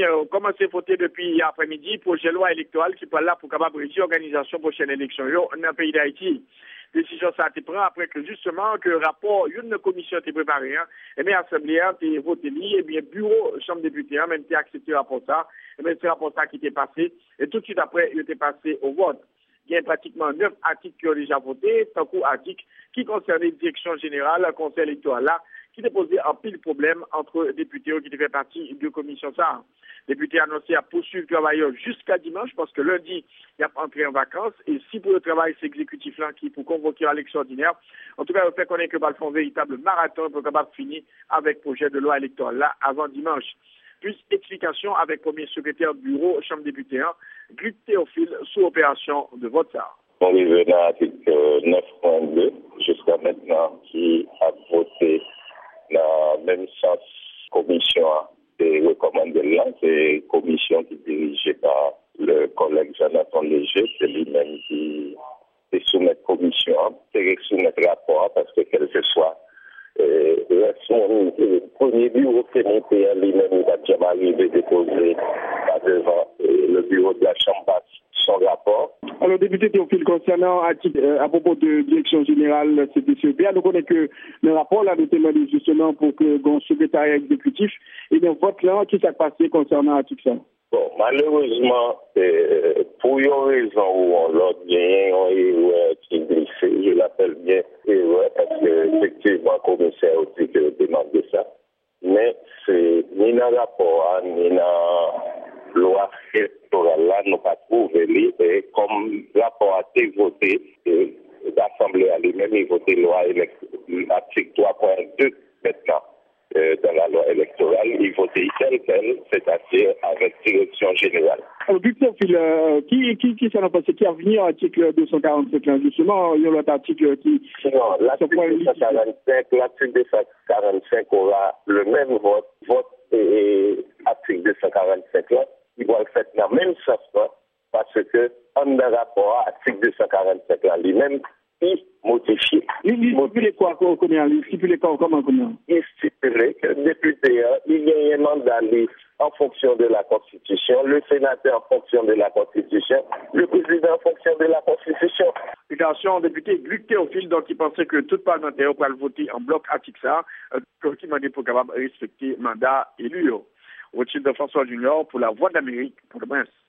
politiciens ont commencé à voter depuis hier après-midi projet de loi électoral qui parle là pour capable réussir l'organisation prochaine élection dans le pays d'Haïti. Décision ça a été prise après que justement que le rapport une commission a été préparé, et bien l'Assemblée a été voté, et bien bureau chambre des députés a même accepté le rapport ça, et bien c'est le rapport ça qui était passé, et tout de suite après il était passé au vote. Il y a pratiquement 9 articles qui ont déjà voté, tant qu'articles qui concernaient la direction générale, le conseil électoral là, qui déposait un pile problème entre députés qui devaient partie de commission ça. Les députés annoncé à poursuivre le travail jusqu'à dimanche parce que lundi, il y a entré en vacances et si pour le travail, c'est exécutif là qui pour convoquer à l'élection ordinaire, en tout cas, le fait qu'on ait que va faire un véritable marathon pour capable finir avec le projet de loi électorale là avant dimanche. Plus explication avec premier secrétaire du bureau, chambre des députés, Gluck Théophile, sous opération de vote ça. On est venu à l'article 9.2 jusqu'à maintenant qui a voté la même sens commission et recommandé là, c'est une commission qui est dirigée par le collègue Jonathan Léger, c'est lui-même qui soumet commission, c'est soumettre rapport parce que quel que soit le premier bureau qui est monté lui-même, il va déjà arriver déposer devant le bureau de la Chambre son rapport. Alors, député Théophile, concernant à propos de direction générale CPCEPA, nous connaissons que le rapport là, nous demande justement pour que le secrétariat exécutif, et bien, vote là, qui s'est passé concernant l'article ça? Bon, malheureusement, pour une raison où on l'a bien, qui glissé, je l'appelle bien erreur, parce que effectivement, le commissaire a dit que demande ça. Mais c'est ni dans le rapport, ni dans la loi électorale, là, nous pas trouvé, et comme le rapport a été voté, l'Assemblée a lui-même voté loi article 3.2 maintenant. Dans la loi électorale, il votait tel quel, c'est-à-dire avec direction générale. Alors, Victor, qui s'en a passé, qui a venu à l'article 247 là, justement, il y a l'autre article qui... Non, l'article 245 aura le même vote et article 245 là, il va le faire dans le même sens là, parce que, en rapport à l'article 245 là, lui-même, il modifié. Il stipule quoi comment Il stipule que le député, il gagne un mandat en fonction de la Constitution, le sénateur en fonction de la Constitution, le président en fonction de la Constitution. Explication député Gluck Théophile, donc il pensait que tout parlementaire pourrait voter en bloc article ça, qui m'a dit pour capable respecter le mandat élu. Rothschild de François Junior pour la Voix d'Amérique, pour le Prince.